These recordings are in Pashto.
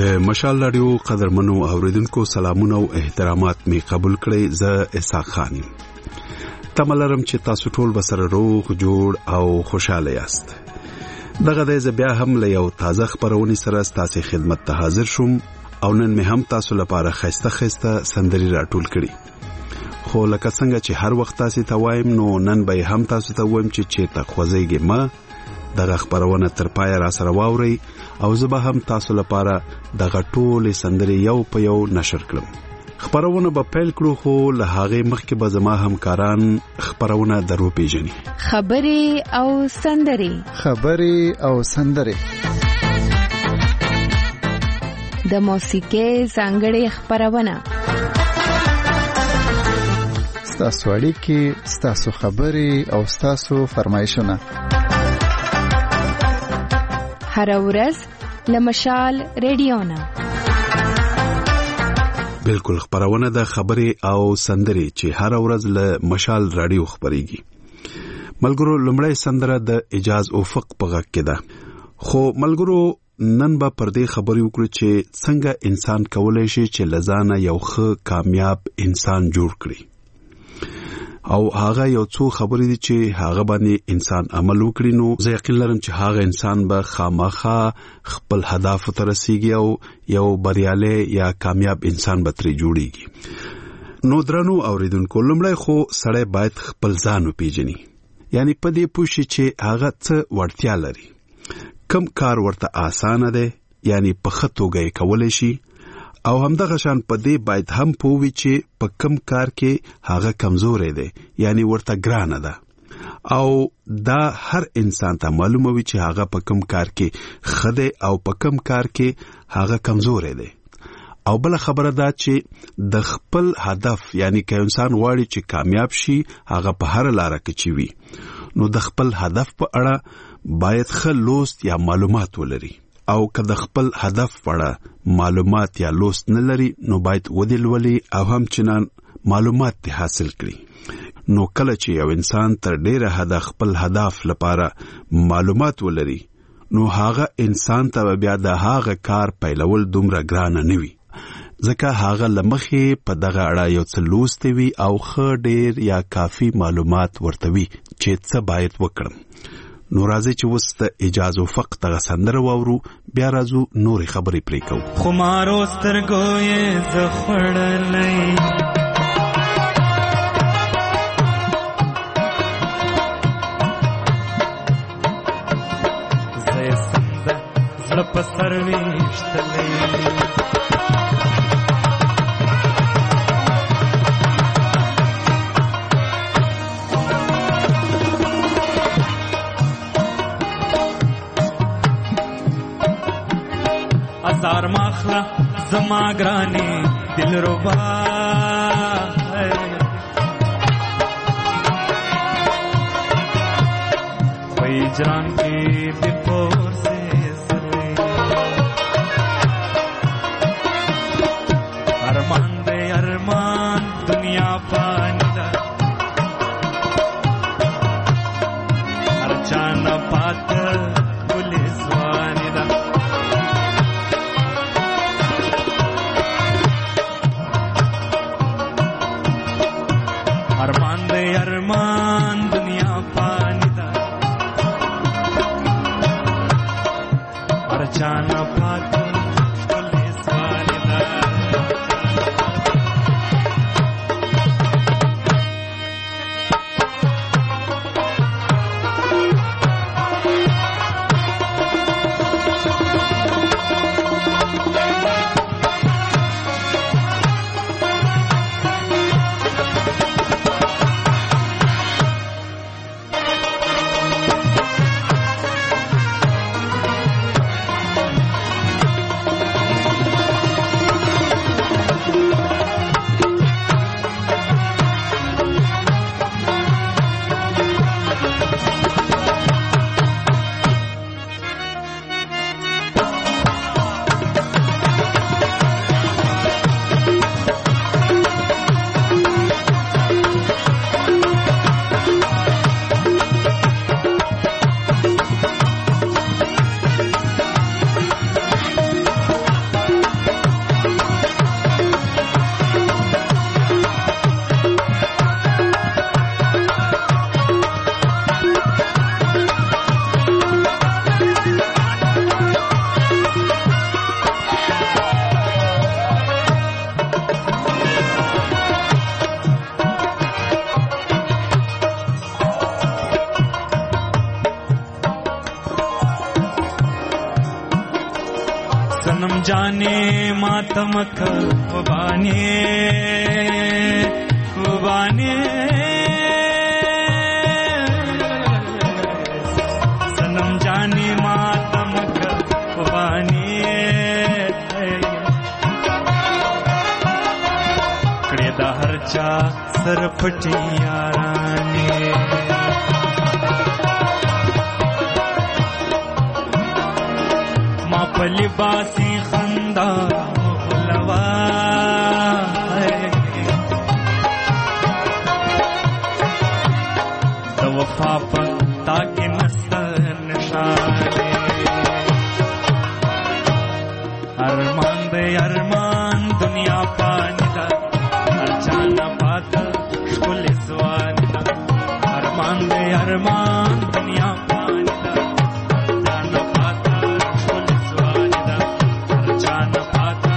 د مشال رادیو قدرمنو اوریدونکو سلامونه او احترامات می قبول کړئ. زه اسحاق خان تملرم چې تاسو ټول بسره روغ جوړ او خوشاله یاست. دغه د بیا هم له یو تازه خبرونې سره ستاسو خدمت ته حاضر شوم او نن می هم تاسو لپاره خسته سندري راټول کړي. خو لکه څنګه چې هر وخت تاسو ته وایم نو نن به هم تاسو ته وایم چې ته خوځيږئ ما دغه خبرونه تر پای را سره واوري او زه به هم تاسو لپاره دغه ټول سندري یو په یو نشر کړم. خبرونه به پیل کړو خو له هغه مخکې به زما همکاران خبرونه درو پیژني. خبري او سندري د موسیقي څنګهړي خبرونه ستاسو اړیکې، ستاسو خبري او ستاسو فرمایشونه هر ورځ لمشال رادیو نه بالکل خبرونه د خبري او سندري چې هر ورځ له مشال رادیو خبريږي. ملګرو لمړی سندره د اجاز افق په غږ کې ده. خو ملګرو نن به پر دې خبرې وکړو چې څنګه انسان کولای شي چې لزانه یو ښه کامیاب انسان جوړ کړي. او هغه یو څو خبرې دي چې هغه باندې انسان عمل وکړي نو زه یقین لرم چې هغه انسان به خامخا خپل هدف ته رسیږي او یو بریالی یا کامیاب انسان به ترې جوړیږي. نو درنو اوریدونکو لمړی خو سړی باید خپل ځان وپیژني، یعنی په دې پوښي چې هغه څه وړتیا لري، کم کار ورته آسانه ده یعنی په خطوګه کولای شي، او همدغه شان په دې باید هم پووي چې په کم کار کې هغه کمزورې ده یعنی ورته ګرانه ده، او دا هر انسان ته معلومه وي چې هغه په کم کار کې خده او په کم کار کې هغه کمزورې ده. او بل خبره ده چې د خپل هدف یعنی که انسان غواړي چې کامیاب شي هغه په هر لار کې چي وي نو د خپل هدف په اړه باید ښه لوست یا معلومات ولري، او که د خپل هدف په اړه معلومات یا لوست نه لري نو باید ودلولي او هم چنان معلومات حاصل کړي. نو کله چې یو انسان تر ډیره حد خپل هدف لپاره معلومات ولري نو هغه انسان ته بیا د هغه کار پیلول دومره ګرانه نه وي، ځکه هغه لمخې په دغه اړه یو څه لوستي وي او ښه ډیر یا کافي معلومات ورته وي چې څه باید وکړم. نو راځي چې وسته اجازه فقط غ سندره واورو بیا راځو نورې خبرې پرې کوو. خمارو سترګو یې زخړلې زې سنده زړه په سر ویشتلې ازار ماخلا زما گرانی دل ربا وی جان کی بپور سے سرے ارمان دے ارمان دنیا پانی دا ہر چانا پات پولیس وانی دا ارمان دنیا پانی دا اور جانا پاتو پولیس والی دا जाने मातम कुर्बानी कुर्बानी सनम जाने मातम कुर्बानी कड़े दा हरचा सर फटी यारानी मापली बासी खंदा बुलवा तो वफा पर ताकि नस्तर निशाने अरमान बे अरमान दुनिया पानिदा अलचाना पाता शुल स्वानिदा अरमान बे अरमान दुनिया पानिदा अलचाना पाता शुल स्वानिदा अलचाना पाता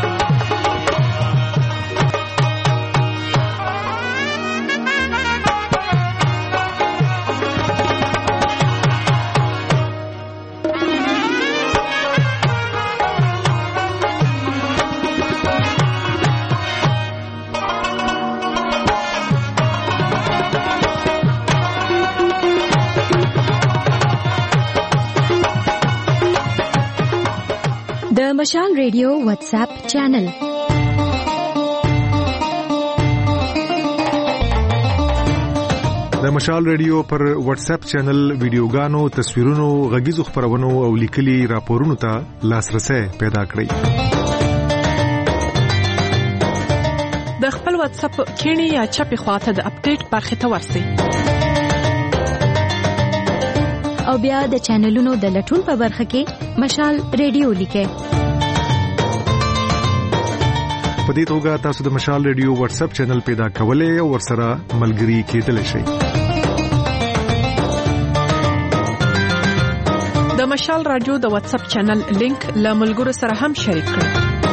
د مشال ریډیو واتساپ چینل د مشال ریډیو پر واتساپ چینل ویډیوګانو تصویرونو غږیزو خبرونو او لیکلي راپورونو ته لاسرسي پیدا کړئ د خپل واتساپ کینی یا چپی خواته د اپډیټ برخه ته ورسئ او بیا د چینلونو د لټون په برخه کې مشال ریډیو لیکئ په دې توګه تاسو د مشال ریډیو واتساپ چینل پیدا کولای او ورسره ملګري کېدلی شئ د مشال رادیو د واتساپ چینل لینک له ملګرو سره هم شریک کړئ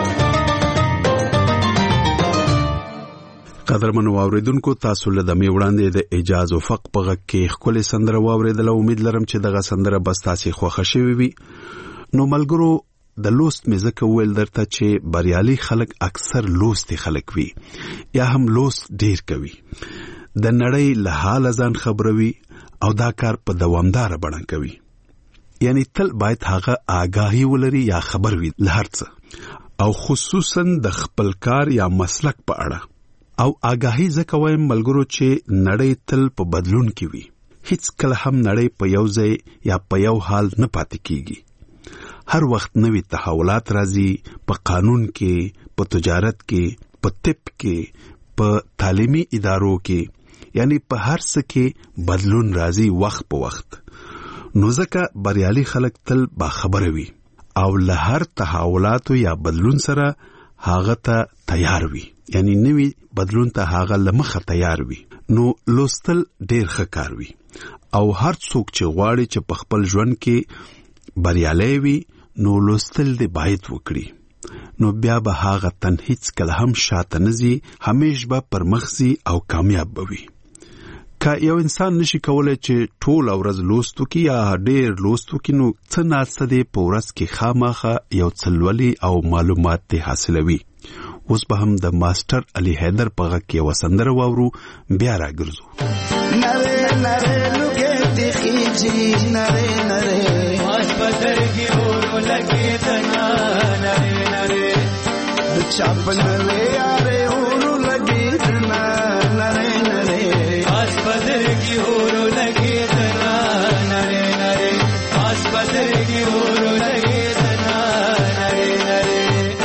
قدرمن واوریدونکو تاسو له دمه وړاندې د اجازه او فق په غږ کې خپل سندره واوریدل امید لرم چې دغه سندره بس تاسو خوښ شوي وي نو ملګرو د لوست مزه کول درته چې بریالي خلک اکثر لوستي خلک وي یا هم لوست ډیر کوي د نړۍ له حال ځان خبروي او دا کار په دوامدار بڼه کوي یعنی تل باید هغه آگاهی ولري یا خبر وي لهرڅه او خصوصا د خپل کار یا مسلک په اړه او آگاهی زکه وایم ملګرو چې نړۍ تل په بدلون کې وي هیڅ کله هم نړۍ په یو ځای یا په یو حال نه پاتې کیږي هر وخت نوې تحولات راځي په قانون کې په تجارت کې په طب کې په تعلیمي ادارو کې یعنی په هر څه کې بدلون راځي وخت په وخت نو ځکه بریالي خلک تل با خبره وي او له هر تحولاتو یا بدلون سره هغه ته تیار وي یعنی نوې بدلون ته هغه لمخه تیار وي نو لوستل ډیر ښه کار وي او هر څوک چې غواړي چې په خپل ژوند کې بریالي وي نو لوستل دی باید وکړي نو بیا به هغه تن هیڅ کله هم شاته نزي همیش به پرمخزي او کامیاب بوي که یو انسان نشي کولای چې ټول ورځ لوستو کې یا ډیر لوستو کې نو څه ناڅه دی په ورځ کې خامخه یو څلولي او معلومات ته حاصلوي اوس به هم د ماستر علي حیدر په غږ کې وسندره واورو بیا راګرځو نره نره لوګې دي خيجي نره نره واس بدر کې اور لګې تنا نره نره چاپن له یاره اور لګې تنا نره نره واس بدر کې اور لګې تنا نره نره واس بدر کې اور لګې تنا نره نره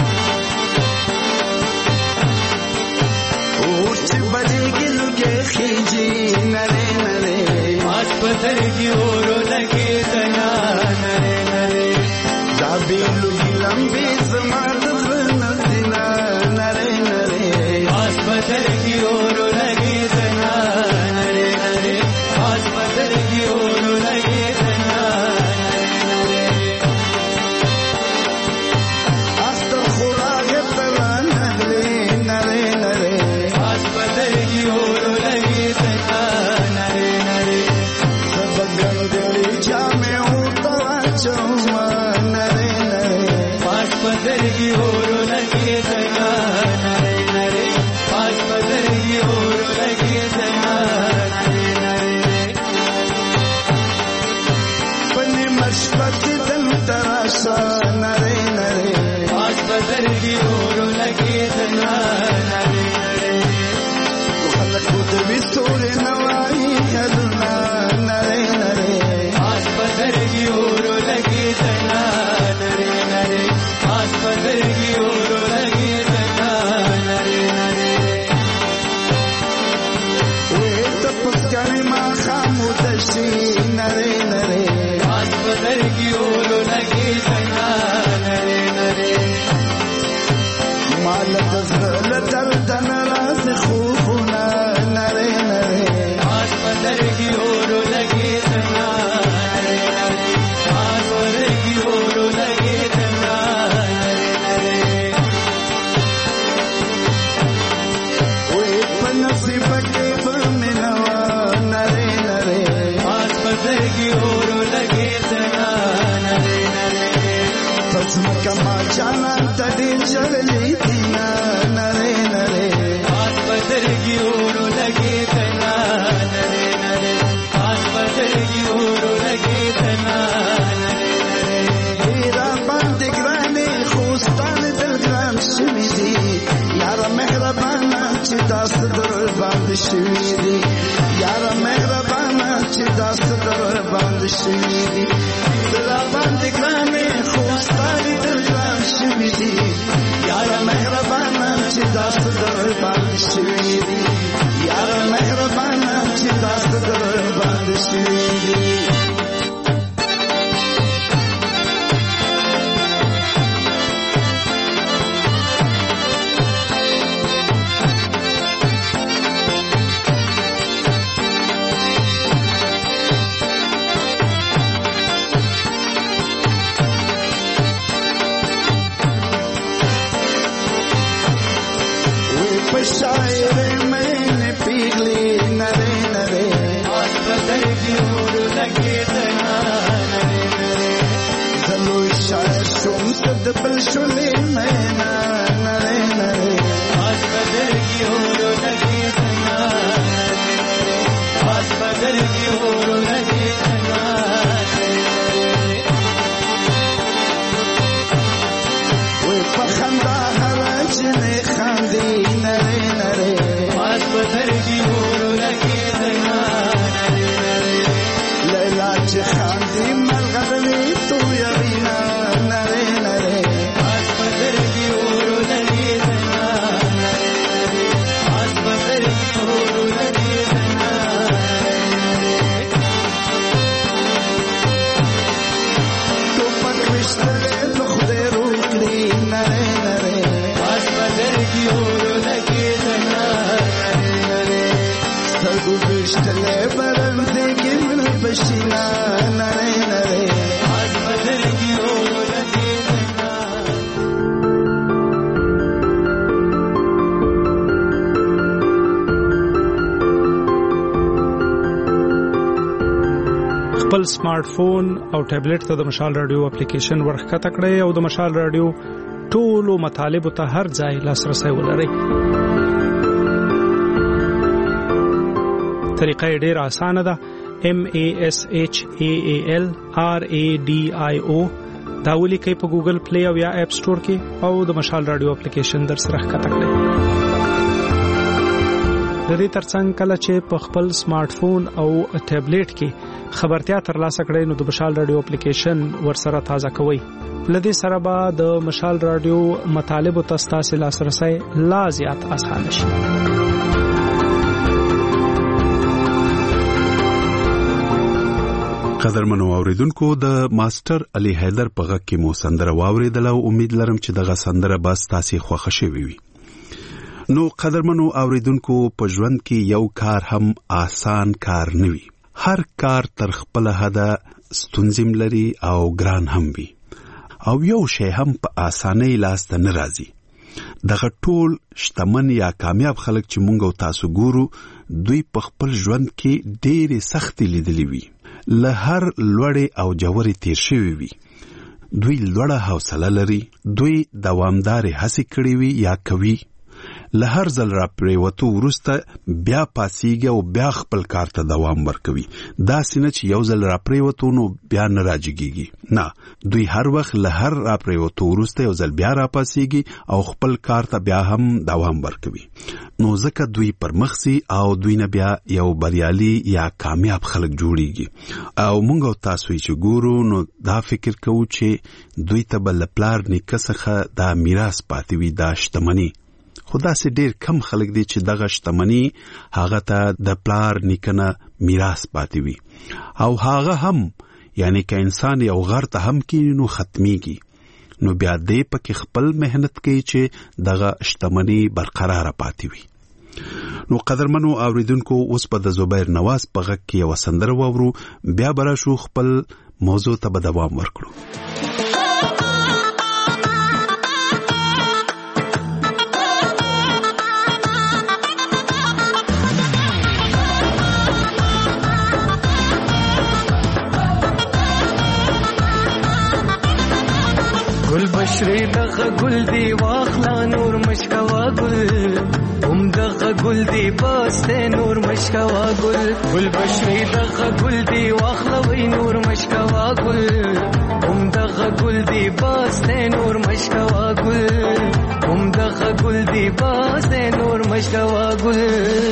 اور چې بدر کې لوګې خيجي نره نره واس بدر کې اور لګې تنا نره نره زابې لوګي لمبي زمات نزنا نره نره واس بدر کې اور لګې تنا نره نره واس بدر کې اور لګې تنا نره نره استغفر الله نره نره نره واس بدر کې اور لګې تنا نره نره سبګن دې جامه او تا چوما نره نره واس تړلې دینا نره نره آس بدرګي ورو لګي تنا نره نره آس بدرګي ورو لګي تنا نره نره را باندې ګرانې خوستان دل ګران شوي دي یار مهربانه چې تاسو در باندې شوي دي یار مهربانه چې تاسو در باندې شوي دي را باندې ګرانې خوستان دل ګران شوي دي یار مهربانه چې تاسو در باندې شوي دي یار مهربانه چې تاسو در باندې شوي دي शायर मैंने पीगली नरे नरे आस बदरगी ورو لګي تنا نره نره زلو شاعر شوم تدبل شولې مینا نره نره آس بدرګي ورو لګي تنا نره نره آس بدرګي ورو لګي تنا نره وې پخندا هرج نه خاندي نره نره آس بدرګي ورو لګي تنا نره نره لیلا چې خاندي ملغلې تو یرینا نره نره آس بدرګي ورو لګي تنا نره نره آس بدرګي ورو لګي تنا نره تو پکشتلې تو خدای روکړي نره نره آس بدرګي ورو لګي تنا نره نره سترګو وشتلې برندې کې من بشینا نره نره آس بدرګي ورو لګي تنا خپل سمارټ فون او ټابلیټ ته د مشال رادیو اپلیکیشن ورخته کړئ او د مشال رادیو ټولو مطالب ته هر ځای لاسرسي ولرئ. طریقه ډېر اسانه ده. MASHAALRADIO دا ولیکئ په ګوګل پلی او یا اپ سٹور کې او د مشال رادیو اپلیکیشن در سره ښکته کړئ. د دې ترڅنګ کله چې په خپل سمارټ فون او ټابلیټ کې خبرتیا ترلاسه کړئ نو د مشال رادیو اپلیکیشن ورسره تازه کوئ. لدې سره به د مشال رادیو مطالب او تاسو لاسرسي لا زیات اسانه شي. قدرمنو اوریدونکو د ماستر علي حیدر په غږ کې مو سندره واوریدل او امید لرم چې دغه سندره به تاسو خوښ شي وي. نو قدرمنو اوریدونکو په ژوند کې یو کار هم آسان کار نه وي. هر کار تر خپل حده ستونزې لري او ګران هم وي او یو شی هم په اسانۍ لاس ته نه راځي. دغه ټول شتمن یا کامیاب خلک چې مونږ او تاسو ګورو دوی په خپل ژوند کې ډېرې سختۍ لیدلې وي. له هر لوړې او جوړې تیر شوي وي. دوی لوړه حوصله لري. دوی دوامدارې هڅې کړې وي یا کوي. له هر ځل را پریوتو وروسته بیا پاسیږي او بیا خپل کار ته دوام ورکوي. داسې نه چې یو ځل را پریوتو نو بیا نه راجګيږي. نه، دوی هر وخت له هر را پریوتو وروسته یو ځل بیا را پاسیږي او خپل کار ته بیا هم دوام ورکوي. نو ځکه دوی پرمخسي او دوی نه بیا یو بریالي یا کامیاب خلک جوړیږي. او مونږ او تاسو چې ګورو نو دا فکر کوو چې دوی ته بل پلار نیکه څخه دا میراث پاتې وي، دا شتمني. خدا سي ډېر کم خلک دي چې دغه شتمني هغه ته د پلار نیکنه میراث پاتې وي او هغه هم یعنی که انسان یو غر ته هم کینی نو ختميږي. نو بیا دې پکې خپل مهنت کوي چې دغه شتمني برقرار پاتې وي. نو قدرمنو اوریدونکو اوس په د زبیر نواز په غږ کې یو سندره واورو، بیا برا شو خپل موضوع ته به دوام ورکړو. بشری دغه ګل دی واخلا نور مشکوا ګل دغه ګل دی باسته نور مشکوا ګل ګل بشری دغه ګل دی واخلا وای نور مشکوا ګل دغه ګل دی باسته نور مشکوا ګل دغه ګل دی باسته نور مشکوا ګل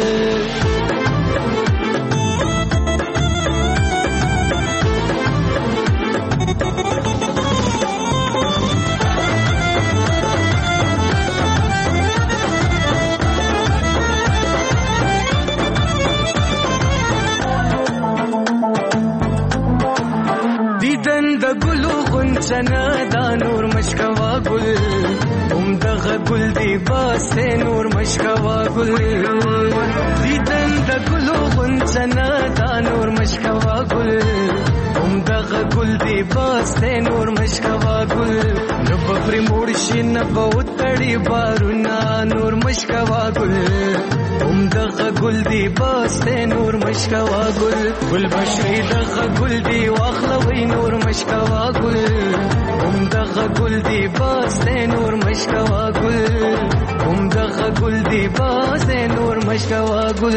چنا دا نور مشکوا ګل دغه ګل دی باسه نور مشکوا ګل دیدن د ګلو غنچنا دا نور مشکوا ګل دغه ګل دی باسه نور مشکوا ګل نو پر موړ شي نه بوتړي بارونا نور مشکوا ګل دغه ګل دی باسه نور مشکوا ګل ګل بشری دغه ګل دی واخلوي نور مشکوا ګل دغه ګل دی باسه نور مشکوا ګل دغه ګل دی باسه نور مشکوا ګل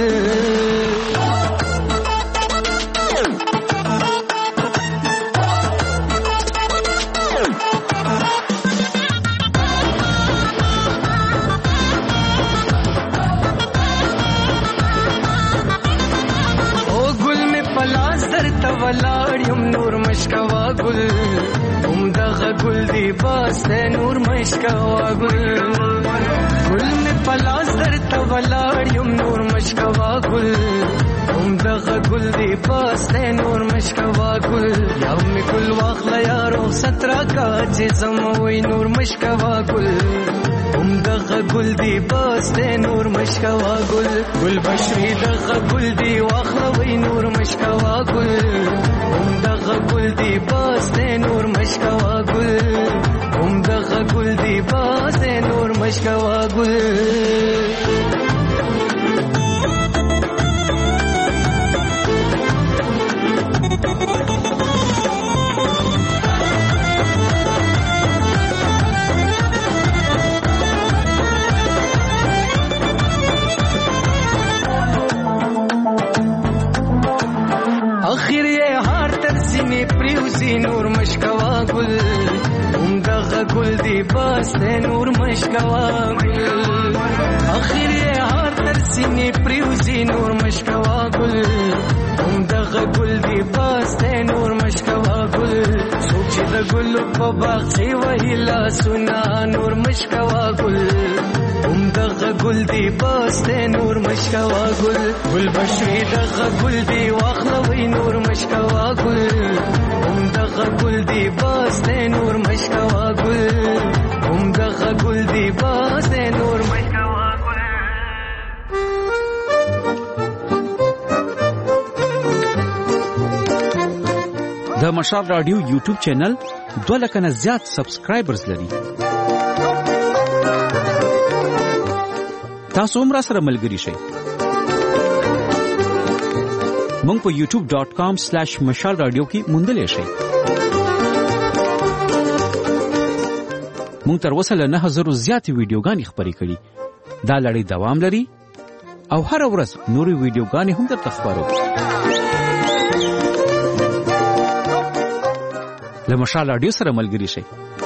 ولاړم نور مشکوا ګل دغه ګل دی باسه نور مشکوا ګل ګل می پلاس درته ولاړم نور مشکوا ګل دغه ګل دی باسه نور مشکوا ګل یو می ګل واخلا یارو سترا کا چې زموي نور مشکوا ګل دغه ګل دی باسه نور مشکوا ګل ګل بشری دغه ګل دی واخلا وای نور مشکوا ګل دغه ګل دی باسه نور مشکوا ګل دغه ګل دی باسه نور مشکوا ګل اخر یې هار تر سینې پریوزي نور مشکوا ګل دغه ګل دی باسه نور مشکوا ګل اخر یې هار تر سینې پریوزي نور مشکوا ګل دغه ګل دی باسه نور مشکوا ګل سوچ د ګل په باغ سی وهلا سنا نور مشکوا ګل دغه ګل دی باسه نور مشکوا ګل ګل بشری دغه ګل دی واخلوي نور مشکوا ګل دغه ګل دی باسه نور مشکوا ګل دغه ګل دی باسه نور مشکوا ګل د مشال رادیو یوټیوب چینل 2 لک نه زیات سبسکرایبرز لري. تاسو هم را سره ملګری شئ. مونږ په youtube.com/مشال رادیو کې موندلې شئ. مونږ تر اوسه له 9000 زیاتې ویډیوګانې خپرې کړې. دا لړۍ دوام لري او هر ورځ نورې ویډیوګانې هم درته خپرو. له مشال رادیو سره ملګری شئ.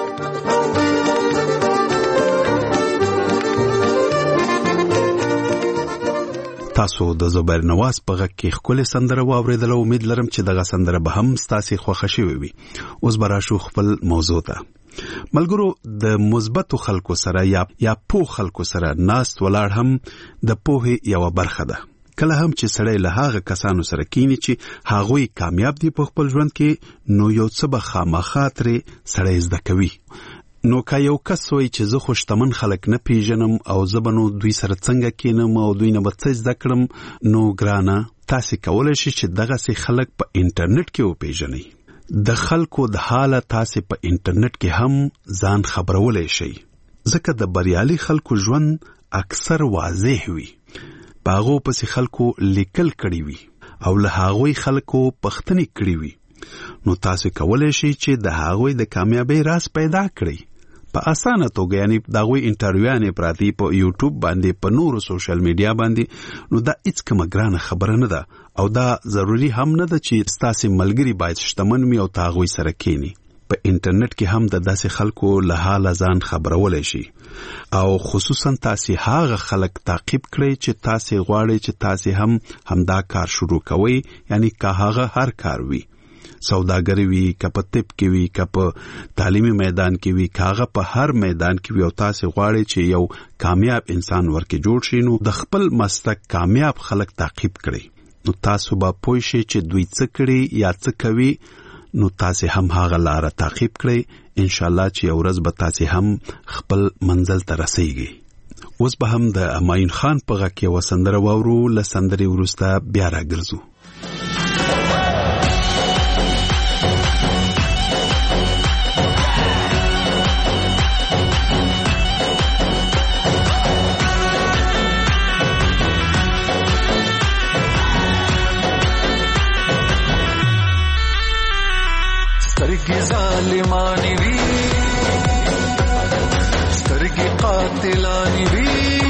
تاسو د زبیر نواز په غږ کې خپل سندره واوریدل او امید لرم چې دغه سندره به هم ستاسو خوښه شي وي. اوس براشو خپل موضوع ته. ملګرو د مثبتو خلکو سره یا پوه خلکو سره ناست ولاړ هم د پوهې یو برخه ده. کله هم چې سړی له هغه کسانو سره کینی چې هغوی کامیاب دي په خپل ژوند کې نو یو څه به خامخا ترې سړی زده کوي. نو که یو کس وایي چې زه خو شتمن خلک نه پیژنم او زه به نو دوی سره څنګه کینم او دوی نه به څه زده کړم، نو ګرانه تاسې کولی شئ چې دغسې خلک په انټرنیټ کې وپیژنئ. د خلکو د حاله تاسې په انټرنیټ کې هم ځان خبرولی شئ، ځکه د بریالي خلکو ژوند اکثر واضح وي. په هغو پسې خلکو لیکل کړي وي او له هغوی خلکو پوښتنې کړي وي. نو تاسو کولی شئ چې د هغوی د کامیابی راز پیدا کړئ. په اسانه توګه یعنی دغه انټرویوانې پراتی په یوټیوب باندې په نورو سوشل میډیا باندې نو دا هیڅ کومه ګرانه خبره نه ده او دا ضروری هم نه ده چې ستاسو ملګری باید شتمن می او تاغوي سره کینی په انټرنیټ کې هم د داسې خلکو له حاله ځان خبرولای شي او خصوصا تاسو هغه خلک تعقیب کړئ چې تاسو غواړئ چې تاسو هم دا کار شروع کوئ یعنی که هغه هر کار وي سوداګری وي کپ طب کې وي کپ تعلیمي میدان کې وي کاغه په هر میدان کې وي او تاسو غواړئ چې یو کامیاب انسان ورکه جوړ شي نو د خپل مسلک کامیاب خلک تعقیب کړئ نو تاسو به پوه شئ چې دوی څه کړي یا څه کوي نو تاسو هم هغه لار تعقیب کړئ ان شاء الله چې ورځ به تاسو هم خپل منزل ته رسیږئ اوس به هم د امین خان په غږ کې وسندره وورو لسندري ورسته بیا راګرځو سترګې ظالمانې وي سترګې قاتلانې وي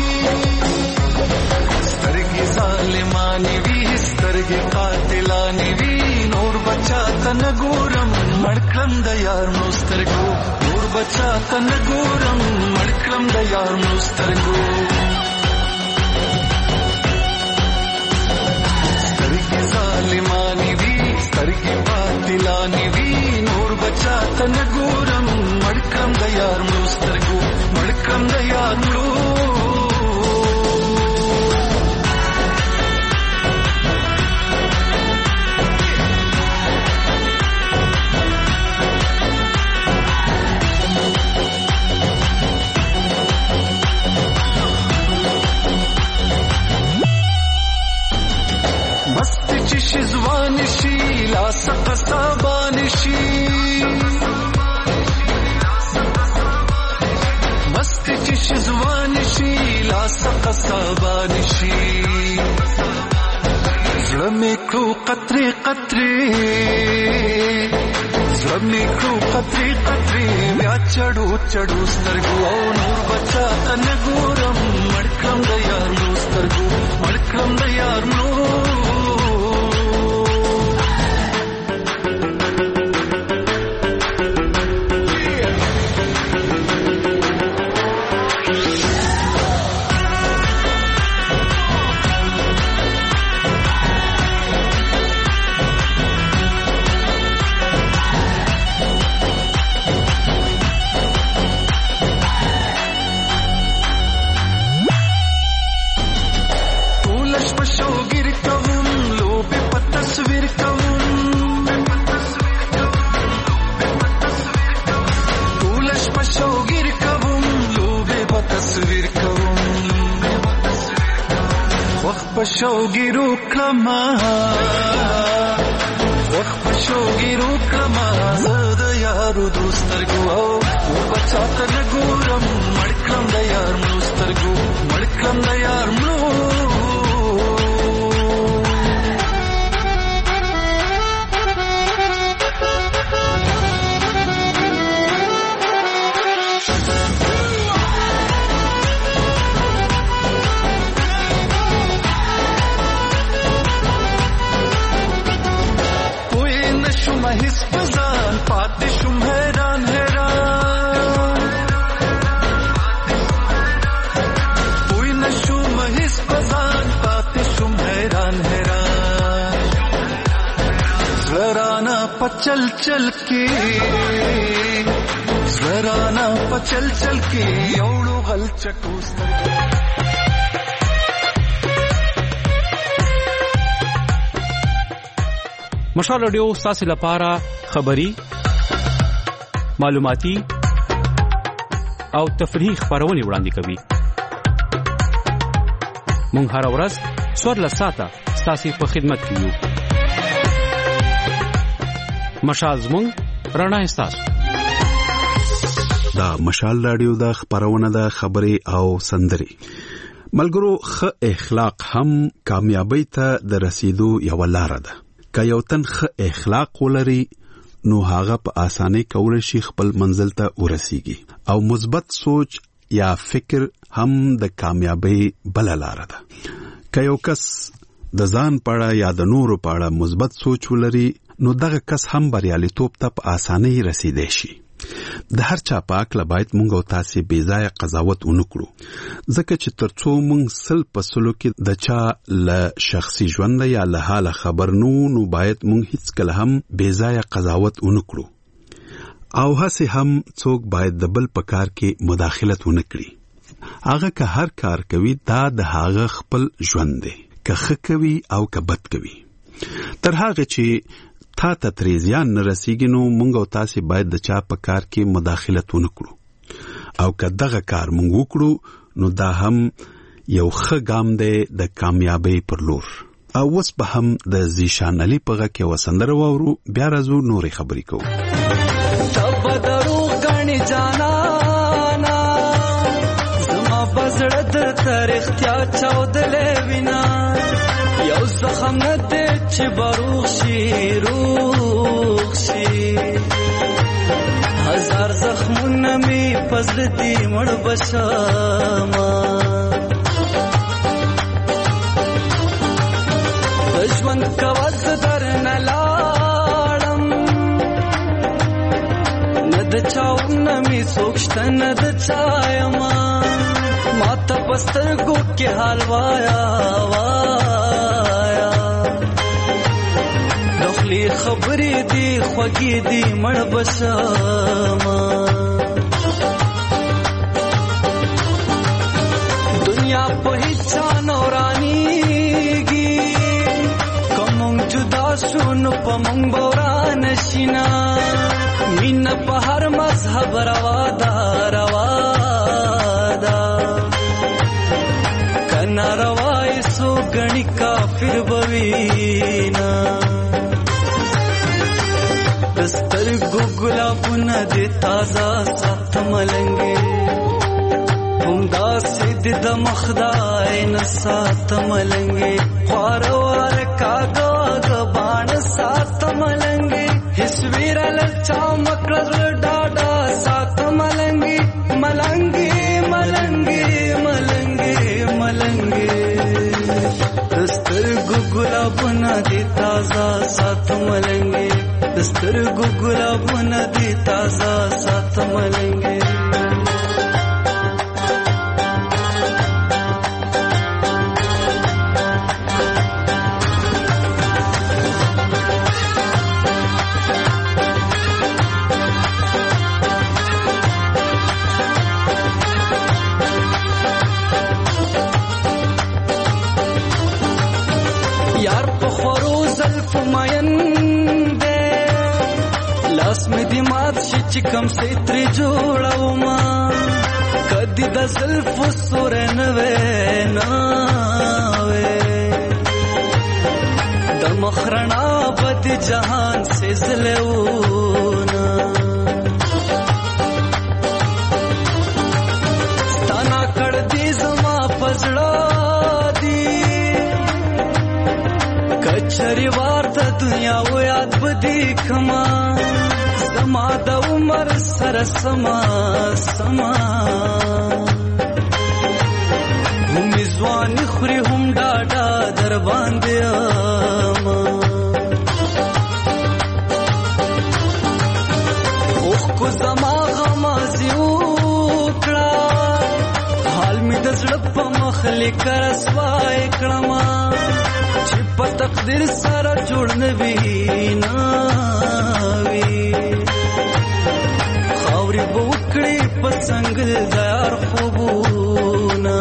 سترګې ظالمانې وي سترګې قاتلانې وي نور بچا ته نه ګورم مړ کړم د یار نو سترګو نور بچا ته نه ګورم مړ کړم د یار نو سترګو سترګې ظالمانې وي سترګې قاتلانې وي بچا ته نه ګورم مړ کړم د یار مړو سترګو مړ کړم د یار مړو مست چې شي ځوان شي لاس قصابان شي مست چې شي ځوان شي لاس قصابان شي زړه مې کړو قطرې قطرې زړه مې کړو قطرې قطرې بیا چړو چړو سترګو او نور بچا ته نه ګورم مړ کړم د یار نو سترګو مړ کړم د یار نو پښوګیرو کما وخت پښوګیرو کما زه د یارو دوسترګو او بچا ته نه ګورم مړ کړم د یار مړو سترګو مړ کړم د یار مړو هیڅ پزان پاتې شوم حیران حیران پوی نشوم هیڅ پزان پاتې شوم حیران حیران زرانا پچل چل کې زرانا پچل چل کې یوړو غل چکوستر مشال رادیو ستاسو لپاره خبری معلوماتي او تفریحي خبرونه وړاندې کوي مونږ هر ورځ څوار لساته ستاسو په خدمت کې یو مشال زمونږ رڼا ستاسو دا مشال رادیو د خبرونه د خبري او سندري ملګرو ښه اخلاق هم کامیابی ته د رسیدو یو لار ده که یو تن ښه اخلاق ولري نو هغه په اسانۍ کولای شي خپل منزل ته ورسیږي او مثبت سوچ یا فکر هم د کامیابی بل لار ده. که یو کس د ځان پاړه یا د نورو پاړه مثبت سوچ ولري نو دغه کس هم بریالیتوب ته په اسانۍ رسیدای شي. د هر چا پاک لبایت مونږ او تاسو بے ځای قضاوت ونکړو ځکه چې ترڅو مونږ سل پسلو کې د چا له شخصي ژوند یا له حاله خبر نو باید مونږ هیڅ کله هم بے ځای قضاوت ونکړو او هڅه هم څوک باید د بل په کار کې مداخلت ونکړي. هغه که هر کار کوي دا د هغه خپل ژوند دی، که ښه کوي او که بد کوي. تر هغه چې تا ته تریزیان نه رسیږي نو مونږ او تاسو باید د چا په کار کې مداخلت ونکړو او که دغه کار مونږ وکړو نو دا هم یو ښه ګام دی د کامیابی پر لور. او اوس به هم د زیشان علي په غږ کې وسندره واورو، بیا راځو نورې خبرې کوو. تب دروغ غني جانانا زما بزړه در تر اختیار چاودلې وینا یو زخم نه دې چې بروغ شي هزار زخمونه می پزل دی مړ بشما ژوند کواز در نه لاړم نه د چاونه می سوچته نه د چایما ما ته پسترګو کې حال وایا دخلی خبرې دی خوږې دی مړ بشما دنیا په هیڅ نورانیږي کوم جدا شو نو په مونږ بوران شینا مين په هر مذهب روا دا کنا روای سو غنی کافر بوینا دستر گلابونه دی تازه سات ملنګي هم دا سید د مخدای نه سات ملنګي خوار کاغه غبان سات ملنګي هیڅ ویرل چا مکړل ډاډا سات ملنګي دستر گلابونه دی تازه سات ملنګي دستر گلابونه دی تازه سات ملنګي کم سے تری جوړاو ما کدی د زلف سور نوې د مخرنا بد جهان سے زلونا ستانا کړ دې زما پزړه دی کچري ورته دنیا و یاد بدی کما زما د عمر سره سما هم ځوان خوري هم ډاډا در باندې اما اوخ کو زما غمازي وکړه حال می د زړه په مخلک رسوای کړم چې په تقدیر سره جوړ نه وینا بوکړي پسنګ دار خوبونه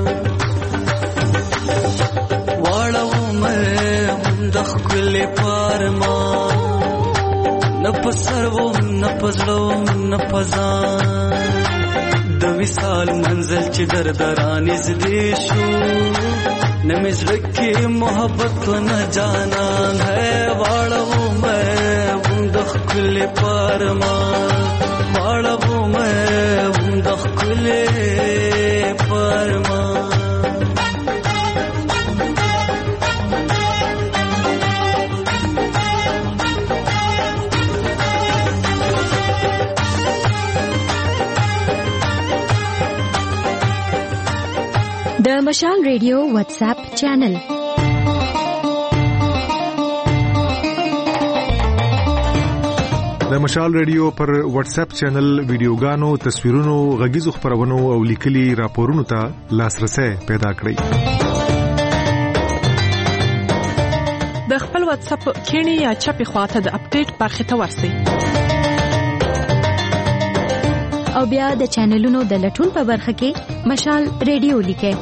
واړو مې هم د خپل پارما نه پسرو نه پزړو نه پزان د وصال منزل چې درانه زدي شو نه مزړکه محبت نه جانان ہے واړو مې هم د خپل پارما واړو مې د خپل پرما د مشال ریډیو واتس اپ چینل. د مشال ریډیو پر واتس اپ چینل ویډیوګانو، تصویرونو، غږیزو خبرونو او لیکلي راپورونو ته لاسرسي پیدا کړئ. د خپل واتس اپ کینی یا چپی خواته د اپډیټ برخه ته ورسئ. او بیا د چینلونو د لټون په برخه کې مشال ریډیو لیکئ.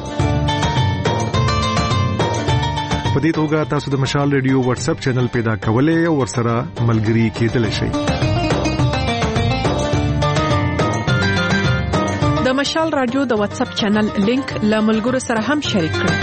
په دې توګه تاسو د مشال ریډیو واتس اپ چینل پیدا کولای او ورسره ملګري کېدلی شئ. د مشال رادیو د واتس اپ چینل لینک له ملګرو سره هم شریک کړئ.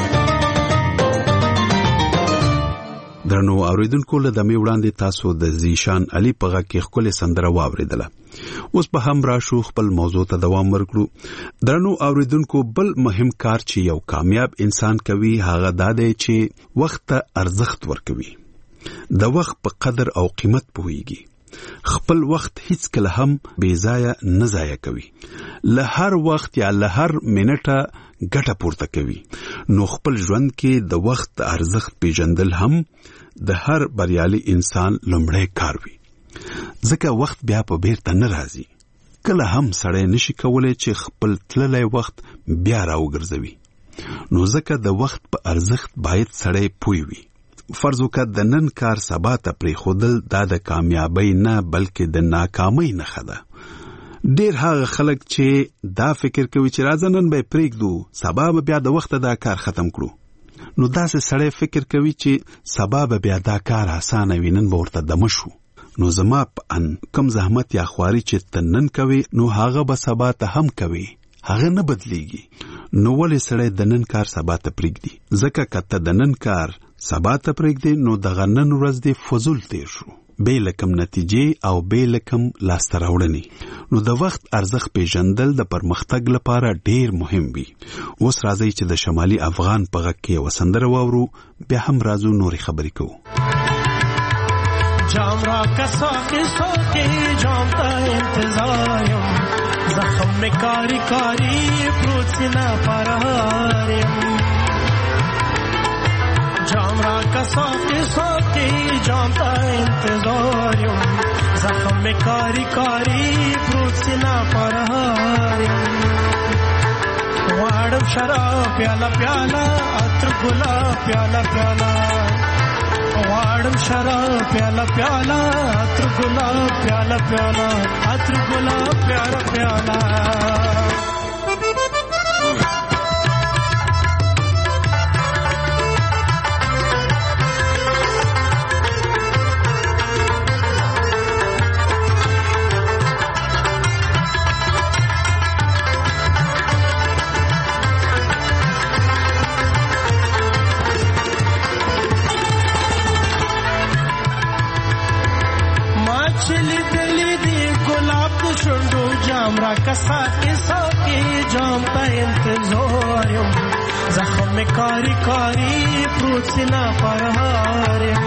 درنو اوریدونکو، له دمه وړاندې تاسو د زیشان علي په غږ کې خپل سندره واوریدله. اوس به هم راشو خپل موضوع ته دوام ورکړو. درنو اوریدونکو، بل مهم کار چې یو کامیاب انسان کوي هغه دا دی چې وخت ته ارزښت ورکوي، د وخت په قدر او قیمت پوهیږي، خپل وخت هیڅ کله هم بې ځایه نه ضایع کوي، له هر وخت یا له هر منټه ګټه پورته کوي. نو خپل ژوند کې د وخت ارزښت پیژندل هم د هر بریالي انسان لومړی کار وي، ځکه وخت بیا په بیرته نه راځي. کله هم سړی نشي کولای چې خپل تللی وخت بیا راوګرځوي. نو ځکه د وخت په ارزښت باید سړی پوه وي. فرض وکړه د نن کار سبا ته پرېښودل دا د کامیابی نه بلکې د ناکامۍ نښه ده. ډیر هغه خلک چې دا فکر کوي چې راځه نن به پرېږدو، سبا به بیا د وخت دا کار ختم کړو. نو داسې سړی فکر کوي چې سبا به بیا دا کار آسانه وي، نن به ورته دمه شو. نو زما په ان کم زحمت یا خواري چې ته نن کوي نو هغه به سبا ته هم کوي، هغه نه بدلیږي. نو ولې سړی د نن کار سبا ته پرېږدي؟ ځکه که ته د نن کار سبا ته پرېږدي نو دغه نن ورځ دې فضول تیر شو، بې له کم نتیجې او بې له کم لاسته راوړنې. نو د وخت ارزښت پیژندل د پرمختګ لپاره ډیر مهم وي. اوس راځي چې د شمالي افغان په غږ کې یو سندره واورو، بیا هم راځو نورې خبرې کوو. جام را کسا کے سوکے جام تا انتظاریم زخم میں کاری کاری پروت سنا پاراریم جام را کسا کے سوکے جام تا انتظاریم زخم میں کاری کاری پروت سنا پاراریم واڑم شراب پیالا پیالا عطر گلاب پیالا پیالا واڑم شراب پیالا پیالا عطر گلاب پیالا پیالا عطر گلاب پیالا پیالا جامرا کسا کے ساکے جام تا انتظاریم زخم میں کاری کاری پروت سنا پرہاریم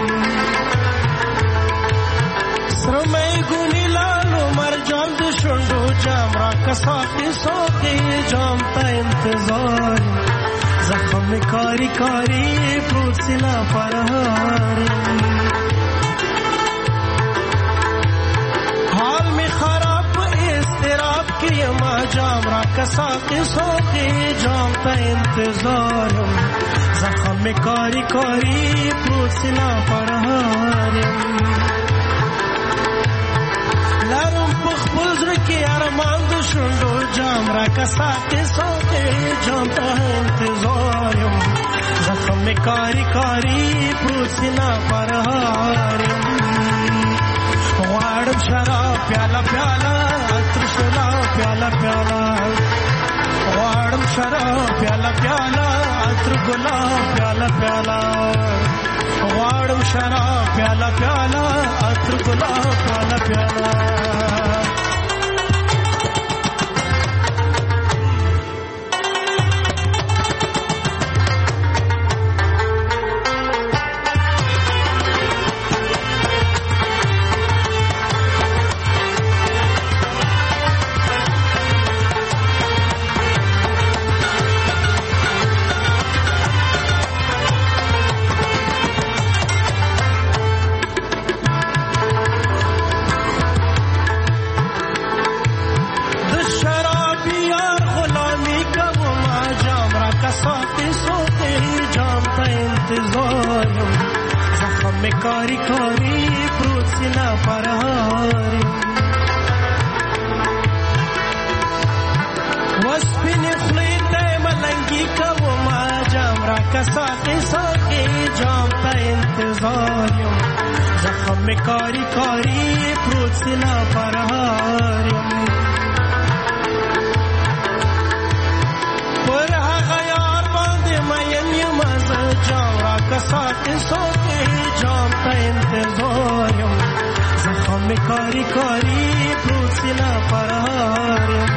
سرمائی گونی لالو مر جان دشنڈو جامرا کسا کے ساکے جام تا انتظاریم زخم میں کاری کاری پروت سنا پرہاریم حال میں خراب ما جام را کسا کے سوکے جام تا انتظارم زخم میں کاری کاری پروت سنا پرہارم لارم پخ بزر کے ارمان دشنڈو جام را کسا کے سوکے جام تا انتظارم زخم میں کاری کاری پروت سنا پرہارم واڑم شراب پیالا پیالا عطر شلا پیالا پیالا واڑم شراب پیالا پیالا عطر گلاب پیالا پیالا واڑم شراب پیالا پیالا عطر گلاب پیالا پیالا انتظاریم زخم کاری کاری پروت سینا پرهاریم وسپین خلیت ملنگی کوم جام را کساقی ساقی جام تا انتظاریم زخم کاری کاری پروت سینا پرهاریم پر هغه یار باندې مین یم زه جام را کساقی ساقی جام تا انتظاریم زخم کاری کاری پروت سینا پرهاریم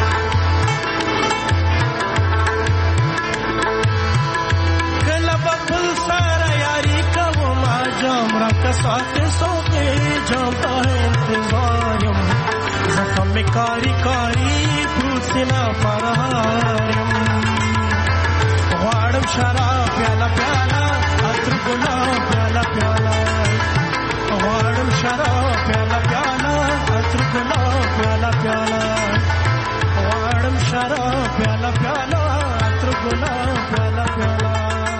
جام را کسات سوکے جام تا انتظاریم زخم کاری کاری پروت سینا پرهاریم غواړم شراب پیاله پیاله عطر ګلاب پیاله پیاله غواړم شراب پیاله پیاله عطر ګلاب پیاله پیاله غواړم شراب پیاله پیاله عطر ګلاب پیاله پیاله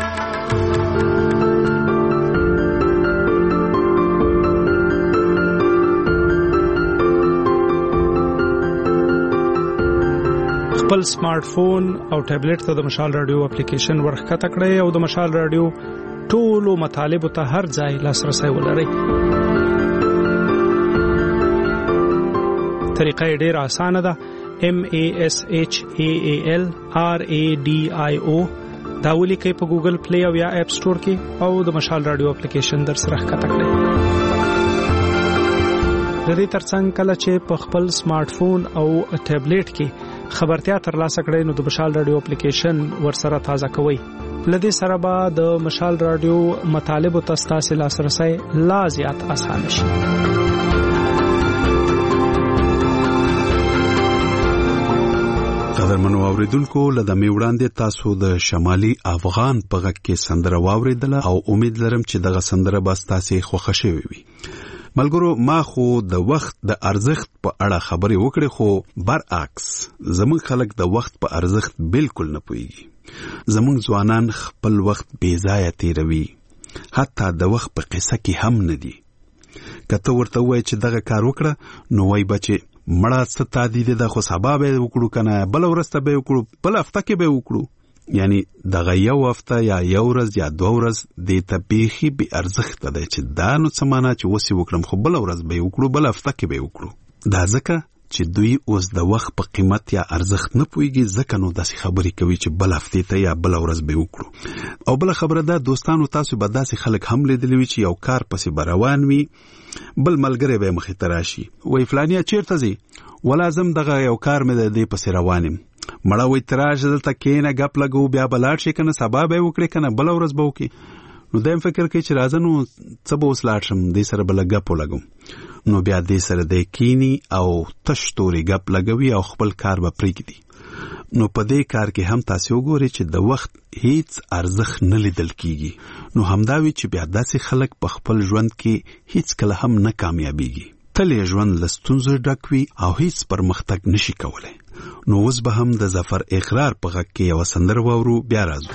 خپل سمارټ فون او ټابلیټ ته د مشال رادیو اپلیکیشن ورخکته کړئ او د مشال رادیو ټولو مطالب ته هر ځای لاسرسي ولرئ. طریقه ډېره اسانه ده. MASHAALRADIO دا ولیکئ په ګوګل پلی او یا اپ سٹور کې او د مشال رادیو اپلیکیشن در سره ښکته کړئ. د دې ترڅنګ کله چې په خپل سمارټ فون او ټابلیټ کې خبرتیا ترلاسه کړئ نو د مشال رادیو اپلیکیشن ورسره تازه کوئ. لدې سره به د مشال رادیو مطالب او تاسو لاسرسي لا زیات آسان شي. قدرمنو اوریدونکو لدمه وړاندې تاسو د شمالي افغان په غږ کې سندره واوریدله او امید لرم چې دغه سندره به تاسو خوښ شوي وي. ملګرو ما خو د وخت د ارزښت په اړه خبرې وکړې خو برعکس زموږ خلک د وخت په ارزښت بالکل نه پوهیږي. زموږ ځوانان خپل وخت بې ځایه تیروي، حتی د وخت په قصه کې هم نه دي. کته ورته وای چې دغه کار وکړه نو وای بچي مړه ست عادي ده خو سبا به وکړو کنه بل ورسته به وکړو بل هفته کې به وکړو. یعنی دغه یو هفته یا یو ورځ یا دوه ورځ د تبيخي به ارزښت ده چې دا نو سمانه چې وسی وکړم خو بل ورځ به وکړو بل هفته کې به وکړو. دا ځکه چې دوی اوس د وخت په قیمت یا ارزښت نه پويږي ځکه نو داسې خبرې کوي چې بل هفته ته یا بل ورځ به وکړو. او بل خبره ده دوستانو تاسو به داسې خلک هم لیدلی وي چې یو کار پسې روان وي بل ملګری به مخې ته راشي وای فلانیا چیرته ځي ولازم دغه یو کار مې د دې پسې روانم مړه وای تراژ دلته کېنه غپ لګو بیا بلاړ شي کنه سبا به وکړي کنه بل ورځ به وکړي. نو دیم فکر کوي چې راځه نو څه به وس لاړ شم دې سره بل غپ لګم نو بیا دې سره د کینی او تشتوري غپ لګوي او خپل کار به پریږدي. نو په دې کار کې هم تاسو وګورئ چې د وخت هیڅ ارزښت نه لیدل کیږي. نو همداوی چې بیا داسې خلک په خپل ژوند کې هیڅ کله هم نه کامیابیږي. تل ژوند لستونزو ډک وي او هیڅ پرمختګ نشي کولای. نو اوس به هم د ظفر اقرار په غږ کې یو سندره وورو بیا راځو.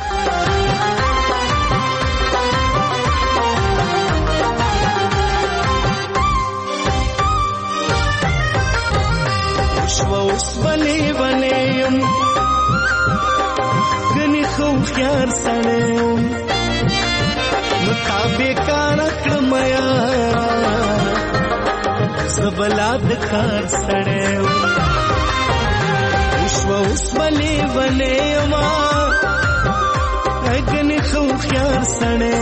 اوس بلې بلې یم غني خو خيار سره مطابق کار کړم یا سبلاد کار سره اوس بلې بلې یم غني خو خيار سره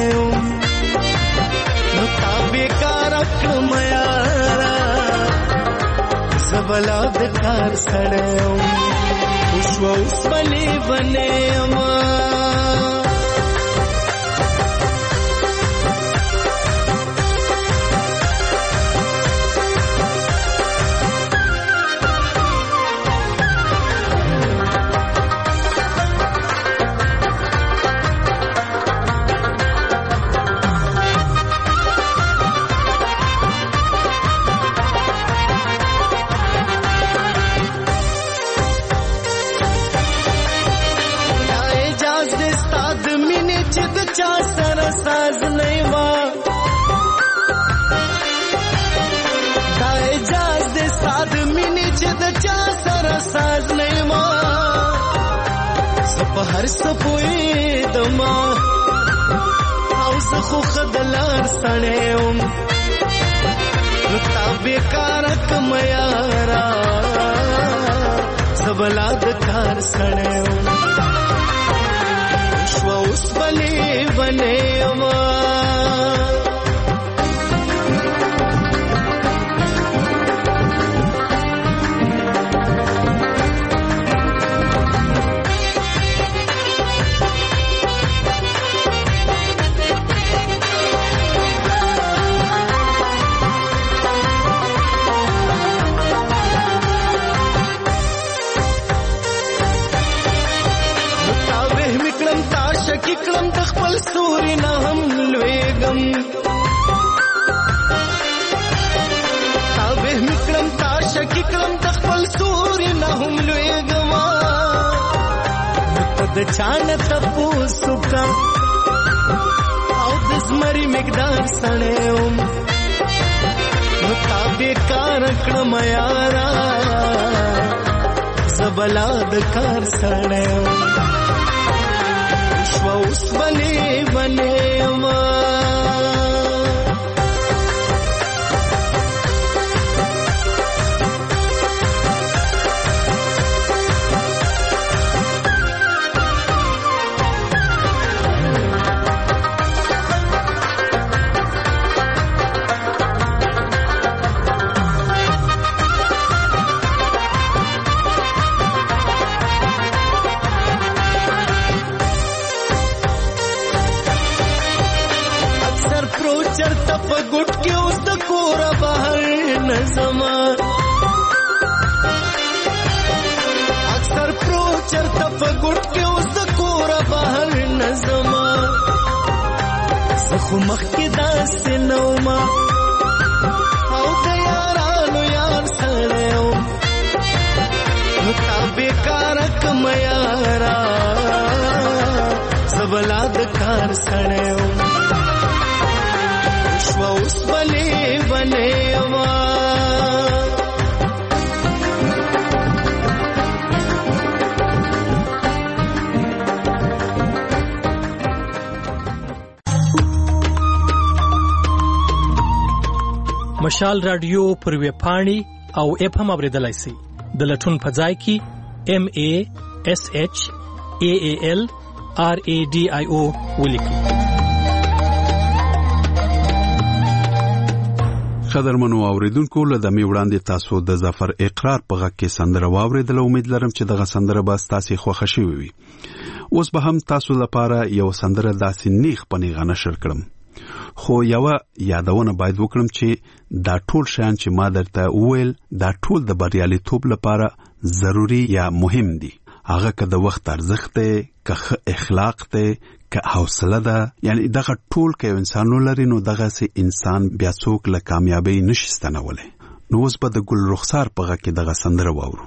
مطابق کار کړم یا بلاد کار سره اوس بلې بلې ما هر سپوی دما او زخو خدلار سنیم نتا بیکار کم یارا زبلاد کار سنیم شوا اس بلی بنیم کلم تخپل سوري نه هم لويګم تابه میکلم تاش کلم تخپل سوري نه هم لويګم متد چان تپوسو کا او د زمري مقدار سنهم مطابق کار کړم یارا زبلاد کار سنهم اوس بلی بنیما اکثر پرو چرته په ګټ کې اوس د کور بهر نظما زخو مخ کې داسې نوما او د یارانو یار سره مطابق کار کم یارا زبلاد کار سره شوا اوس بلی بنیما مشال رادیو پر ویب پاڼې او اپ هم اوریدلای شئ د لټون په ځای کې MASHALRADIO ولیکئ. قدرمنو اوریدونکو له دمې وړاندې تاسو د ظفر اقرار په غږ کې سندره واوریدله. امید لرم چې دغه سندره به ستاسو خوښه شوې وي. اوس به هم تاسو لپاره یو سندره داسې نیغ په نیغه نشر کړم، خو یو یادونه باید وکړم چې دا ټول شیان چې ما درته وویل دا ټول د بریالیتوب لپاره ضروری یا مهم دي. هغه که د وخت ارزښت دی، که ښه اخلاق دی، که حوصله ده، یعنی دغه ټول که یو انسان ولري نو دغسې انسان بیا څوک له کامیابۍ نشي ستنولی. نو اوس به د ګل رخسار په غږ کې دغه سندره واورو.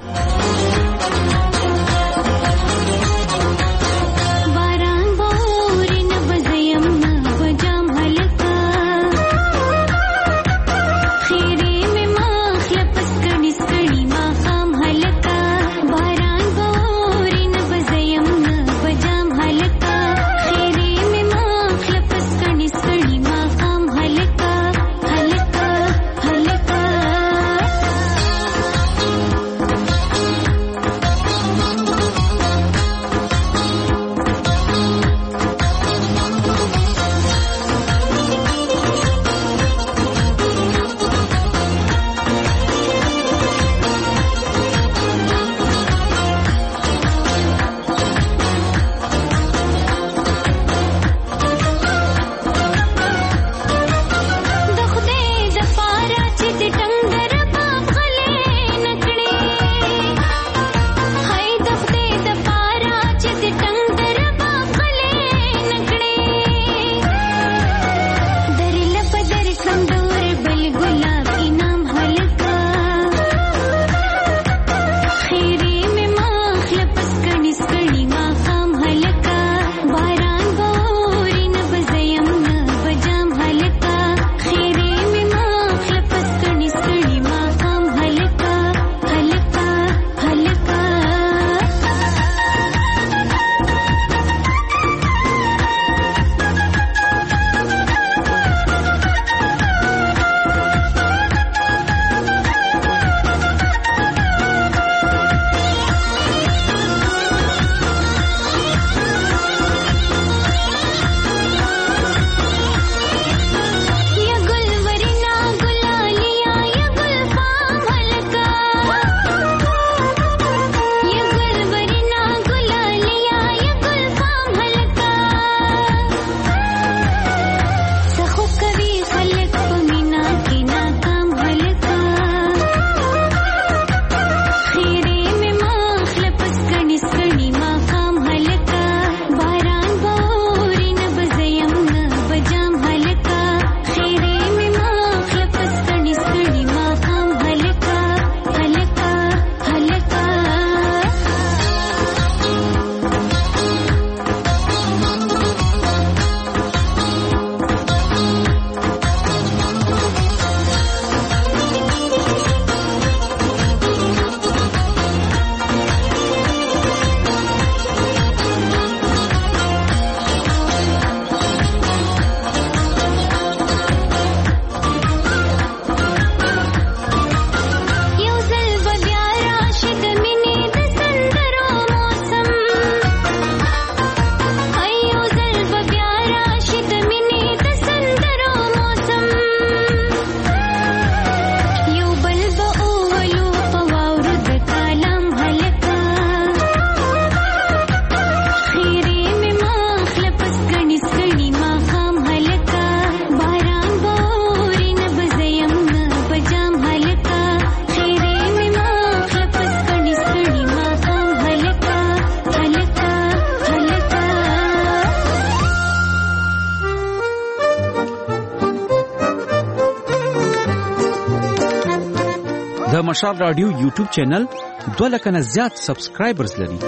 مشال رادیو یوټیوب چینل 2 لک نه زیات سبسکرایبرز لري.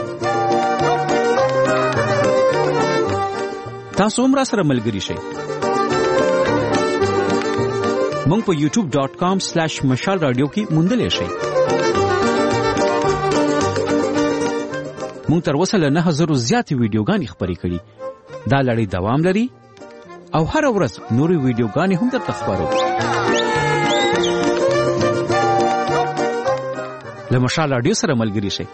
تاسو هم راسره ملګري شئ. مونږ په youtube.com/مشال رادیو کې موندلې شئ. مونږ تر اوسه له 9000 زیاتې ویډیوګانې خپرې کړي. دا لړۍ دوام لري او هر ورځ نورې ویډیوګانې هم درته خپرو. له مشال رادیو سره ملګري شئ.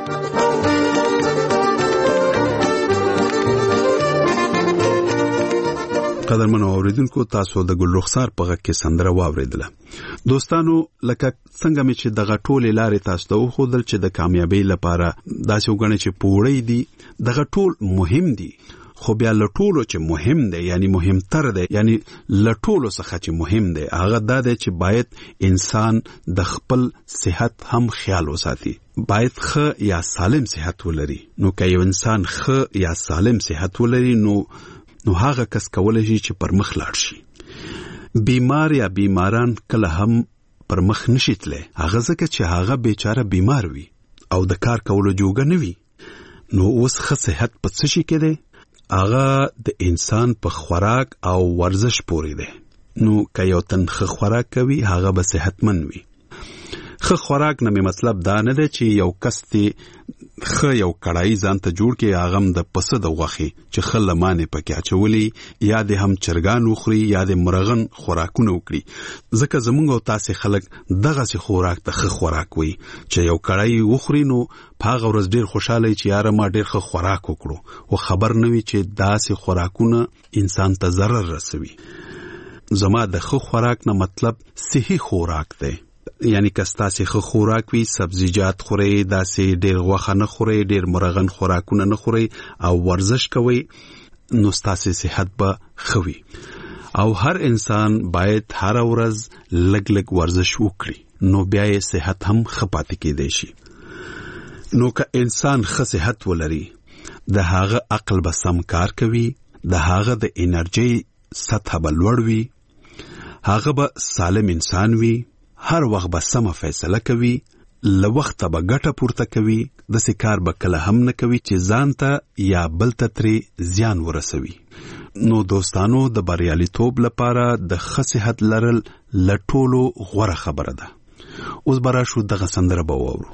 قدرمنو اوریدونکو، تاسو د ګل رخسار په غږ کې سندره واوریدله. دوستانو، لکه څنګه مې چې دغه ټولې لارې تاسو ته وښودل چې د کامیابۍ لپاره داسې وګڼئ چې پوړی دي، دغه ټول مهم دي، خو بیا له ټولو چې مهم دی، یعنی مهمتر دی، یعنی له ټولو څخه چې مهم دی، هغه دا دی چې باید انسان د خپل صحت هم خیال وساتي. باید ښه یا سالم صحت ولري. نو که یو انسان ښه یا سالم صحت ولري نو هغه کس کولای شي چې پر مخ لاړ شي. بیمار یا بیماران کله هم پر مخ نشي تللی، هغه ځکه چې هغه بیچاره بیمار وي او د کار کولو جوګه نه وي. نو اوس ښه صحت په څه شي کې دی؟ هغه د انسان په خوراک او ورزش پورې دی. نو که یو تن ښه خوراک کوي هغه به صحتمند وي. ښه خوراک نه مې مطلب دا نه دی چې یو کس ته ښه یو کړای ځان ته جوړ کې هغه د پسه د غوښې چې ښه لمانې پکې اچولي، یا د هم چرګان وخوري یا د مرغن خوراکونه وکړي. ځکه زمونږ او تاسې خلک دغسې خوراک ته ښه خوراک وي چې یو کړای وخوري نو په هغه ورځ ډېر خوشحاله چې یاره ما ډېر ښه خوراک وکړو، خو خبر نه وي چې داسې خوراکونه انسان ته ضرر رسوي. زما د ښه خوراک نه مطلب صحي خوراک دی. یعنی که ستاسې ښه خوراک وي، سبزیجات خورئ، داسې ډېر غوښه نه خورئ، ډېر مرغن خوراکونه نه خورئ او ورزش کوئ، نو ستاسې صحت به ښه وي. او هر انسان باید هر ورځ لږ لږ ورزش وکړي، نو بیا یې صحت هم ښه پاتې کېدی شي. نو که انسان ښه صحت ولري، د هغه عقل به سم کار کوي، د هغه د انرژۍ سطح به لوړ وي، هغه به سالم انسان وي، هر وخت به سمه فیصله کوي، له وخته به ګټه پورته کوي، داسې کار به کله هم نه کوي چې ځان ته یا بل ته ترې زیان ورسوي. نو دوستانو، د بریالیتوب لپاره د ښه صحت لرل له ټولو غوره خبره ده. اوس به راشو دغه سندره به واورو.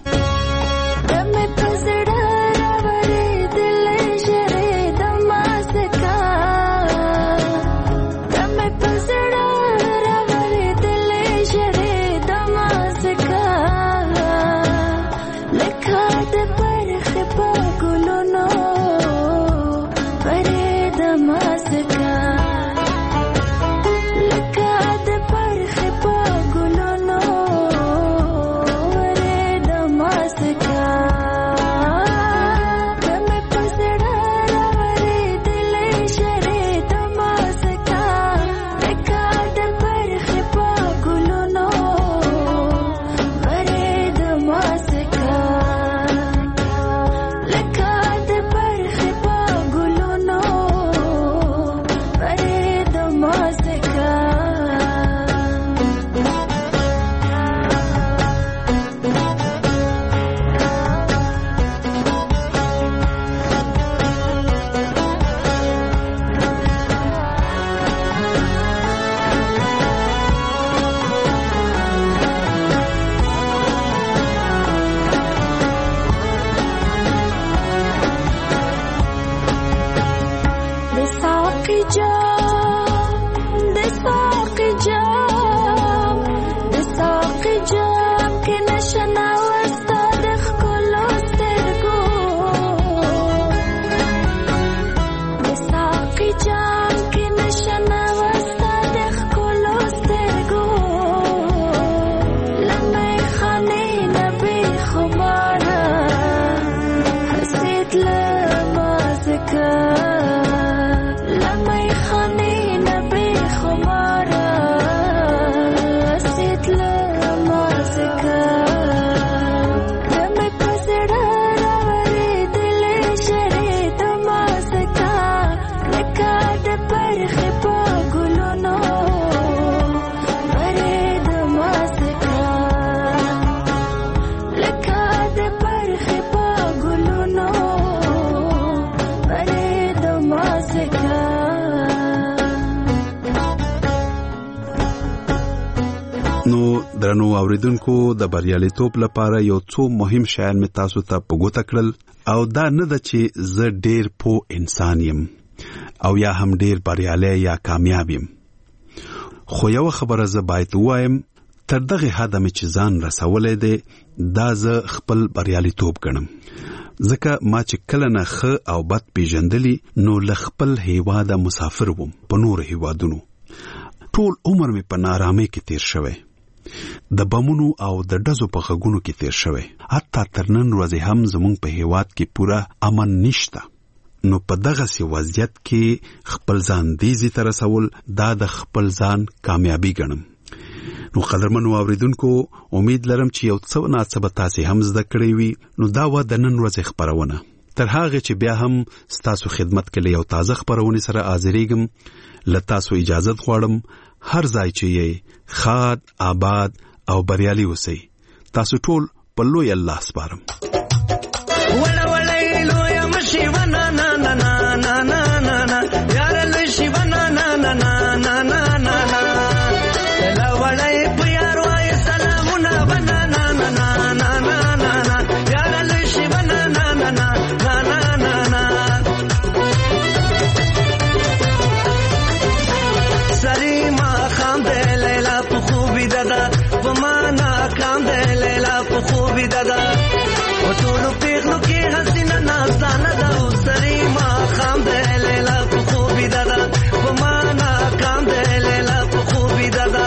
نو درنو اوریدونکو د بریالیتوب لپاره یو څو مهم شیان می تاسو ته په ګوته کړل او دا نه ده چې زه ډیر پو انسان یم او یا هم ډیر بریالی یا کامیاب یم، خو یو خبره زه باید وایم، تر دغه حد مې چې ځان رسولی دی دا زه خپل بریالیتوب ګڼم، ځکه ما چې کله نه ښه او بد پیژندلی نو له خپل هیواده مسافر وم په نورو هیوادونو. ټول عمر مې په نارامۍ کې تیر شوی، د بمونو او د ډزو په غږونو کې تیر شوی، حتی تر نن ورځې هم زمونږ په هیواد کې پوره امن نشته. نو په دغسې وضعیت کې خپل ځان دیزی ته رسول دا د خپل ځان کامیابی ګڼم. نو قدرمنو اوریدونکو، امید لرم چې یو څه ناڅه به تاسې هم زده کړی وي. نو دا و د نن ورځې خپرونه، تر هغه چې بیا هم ستاسو خدمت کې له یو تازه خپرونې سره حاضرېږم. له تاسو اجازت غواړم، هر ځای چې یې خاد، آباد او بریالي اوسئ. تاسو ټول په لوی الله سپارم. ولا ولا لوی مشي ونا نا نا نا نا نا نا یار لوی شي ونا نا نا نا نا نا نا لا ولا پیار وای سلامونه ونا نا نا نا نا نا نا یار لوی شي ونا نا نا نا نا نا نا سری ما خام دے لیلا په خوبی ددا ومانا کام دے لیلا په خوبی ددا او ټول پیغلو کې حسینه نازانه دا سری ما خام دے لیلا په خوبی ددا ومانا کام دے لیلا په خوبی ددا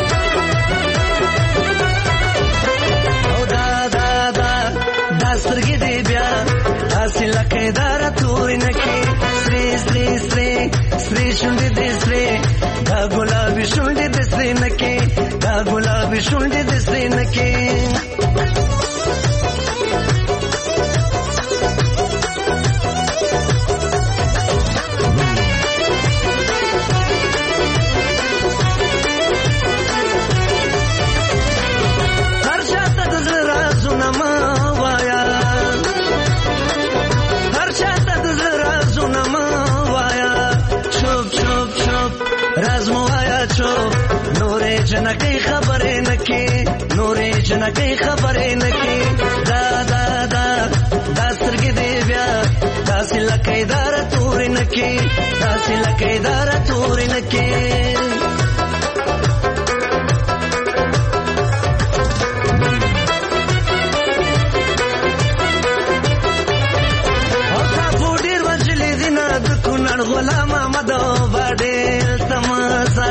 او دا دا دا دسترګې دی بیا حاصل کېدار تورې نکې سری سری سری سری شونډې دې سری دا ګلابي شونډې دې سری نکې دا ګلابي شونډې دې سری نکې جنکی خبرې نکې نورې جنکی خبرې نکې دا دا دا دا سترګې دې بیا داسې لکې دار تورې نکې داسې لکې دار تورې نکې او تاسو ډېر وجلې دي نه د کونړ غلام احمد باډې تماسا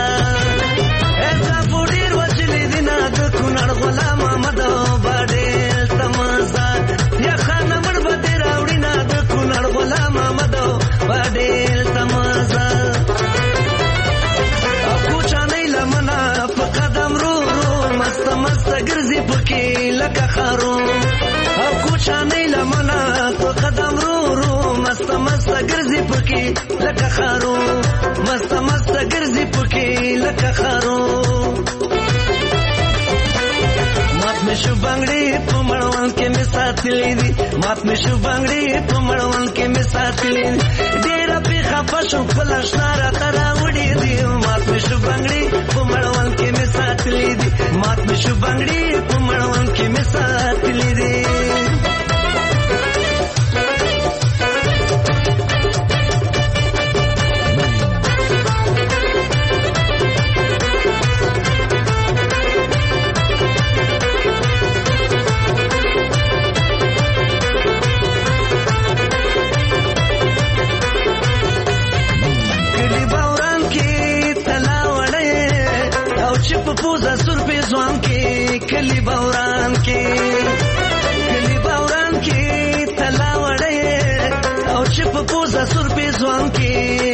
غلام احمد باډې تماسا یا خان مړ بده راوړی نه د کونړ غلام احمد باډې تماسا او کوچا نه لمنا په قدم رو رو مست مست ګرځي پکې لکه خارو او کوچا نه لمنا په قدم رو رو مست مست ګرځي پکې لکه خارو مست مست ګرځي پکې لکه خارو مشو بنگړي په مړوند کې می ساتلې دي مات مشو بنگړي په مړوند کې می ساتلې ډېر په خپشو فلشنا را ترا وړي دي مات مشو بنگړي په مړوند کې می ساتلې دي مات مشو بنگړي په مړوند کې می ساتلې دي کلی باوران کې تلا وړې او چې په پوزا سر په ځوان کې